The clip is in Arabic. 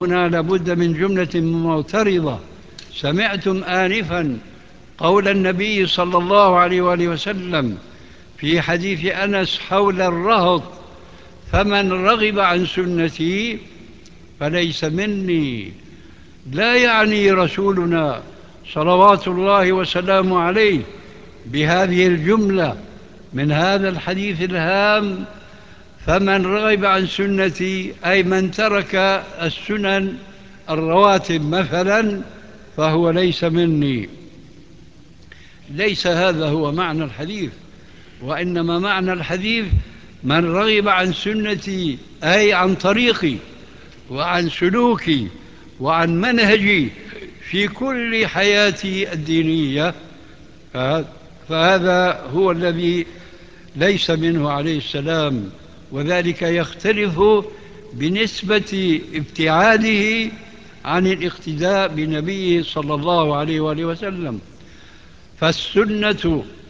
هنا لابد من جملة معترضة. سمعتم آنفا قول النبي صلى الله عليه وآله وسلم في حديث أنس حول الرهط: فمن رغب عن سنتي فليس مني. لا يعني رسولنا صلوات الله وسلامه عليه بهذه الجملة من هذا الحديث الهام: فمن رغب عن سنتي أي من ترك السنن الرواتب مثلا فهو ليس مني. ليس هذا هو معنى الحديث، وإنما معنى الحديث: من رغب عن سنتي أي عن طريقي وعن سلوكي وعن منهجي في كل حياتي الدينية فهذا هو الذي ليس منه عليه السلام. وذلك يختلف بنسبة ابتعاده عن الاقتداء بنبيه صلى الله عليه وآله وسلم. فالسنة